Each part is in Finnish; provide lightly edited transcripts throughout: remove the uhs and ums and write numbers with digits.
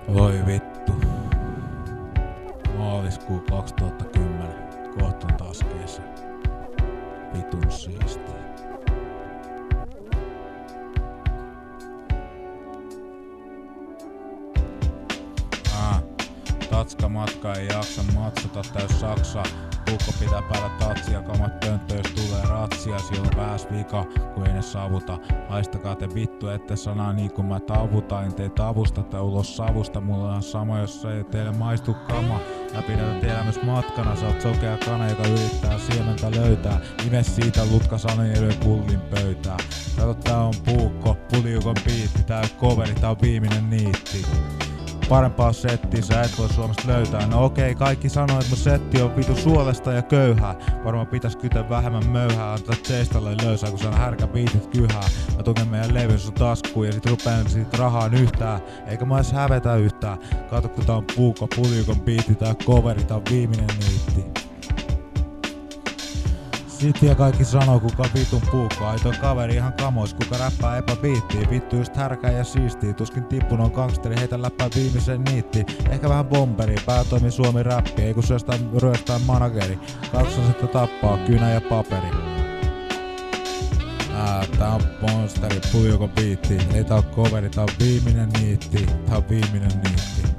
Voi vittu. Maaliskuu 2010. Kohta on taas kesä. Vitun siistiä. Tatska matka ei jaksa matsata täys saksa. Puukko pitää päällä tatsia, kamat pönttö jos tulee ratsia. Silloin pääs vika, kun ei ne saavuta. Haistakaa te vittu, ette sanaa niin kun mä tavutan. En teitä avusta ulos savusta. Mulla on sama, jos ei teille maistu kama. Läpidätät elämys matkana, sä oot sokea kana, joka yrittää siementä löytää. Ime siitä lutka sanoi ja lyö pullin pöytää. Kato, tää on puukko, puliukon biitti. Tää on coveri, tää on viimeinen niitti. Parempaa settiä sä et voi Suomesta löytää. No okei, kaikki sanoo, että mun setti on vitu suolesta ja köyhää. Varmaan pitäis kytä vähemmän möyhää. Antaa teistalle löysää, kun sä on härkä biitit kyhää. Mä tuken meidän levyn sun taskuun ja sit rupeen siitä rahaan yhtään. Eikä mä edes hävetä yhtään. Kato kun tää on puukko, puliukon biitti, tää on coveri, tää on viimeinen niitti. Sitten ja kaikki sanoo kuka vitun puukko. Aito kaveri ihan kamois, kuka räppää epäbiittiin. Vittu just härkää ja siistii. Tuskin tippun on gangsteri, heitä läppää viimeisen niitti. Ehkä vähän bomberi, päätoimi Suomi räppi. Ei kun ryöstää manageri. Kaksosettä tappaa, kynä ja paperi. Tää on monsteri, puljoko biitti. Ei tää on coveri, tää on viimeinen niitti. Tää on viimeinen niitti.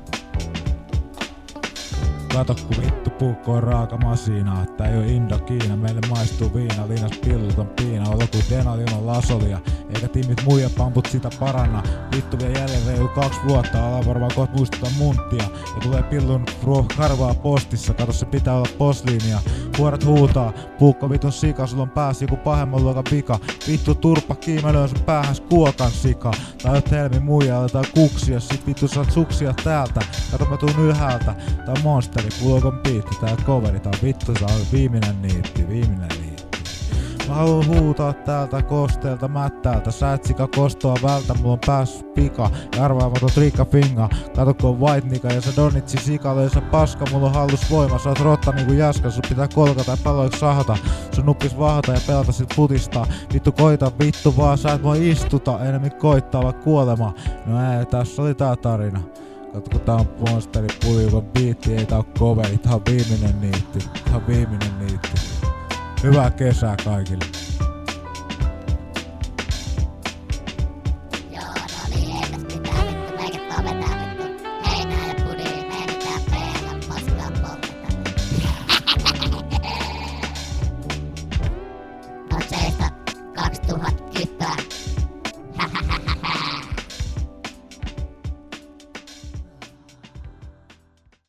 Kato ku vittu puukko on raaka masina. Tää ei oo Indokiina, meille maistuu viina. Liinas pillut on piina, olo ku Denali ilman lasolia. Eikä timmit muija pamput sitä paranna. Vittu vie jäljellä reilu 2 vuotta. Ala varmaan koht muistuttaa munttia. Ja tulee pillun karvaa postissa. Kato se pitää olla posliinia. Vuoret huutaa, puukko vitun sika. Sulla on päässä joku pahemman luokan vika. Vittu turpa kiimelöön sun päähäs kuokan sika. Tai oot helmi muija, aletaan kuksia. Sit vittu saat suksia täältä. Kato mä tuun ylhäältä. Tää on monsteri, puukon biitti. Tää on coveri, tää on vittu, tää on viimeinen niitti. Viimeinen niitti. Mä haluun huutaa täältä kosteelta mättäältä. Sä et sika kostoa vältä, mulla on päässä pika. Ja arvaamaton trikka finga. Kato kun on white nika ja sä donitsi sika. Löysä paska, mulla on hallus voima. Sä oot rotta niinku jaska, sun pitää kolkata ja palloiksi sahata. Sun nuppis vahata ja pelata sit futista. Vittu koita vittu vaan, sä et voi istuta. Enemmän koittaa vaan kuolema. No ei, tässä oli tää tarina. Kato kun tää on monsteri, puljukon biitti. Ei tää oo coveri, tää on viimeinen niitti. Tää on viimeinen niitti. Hyvää kesää kaikille.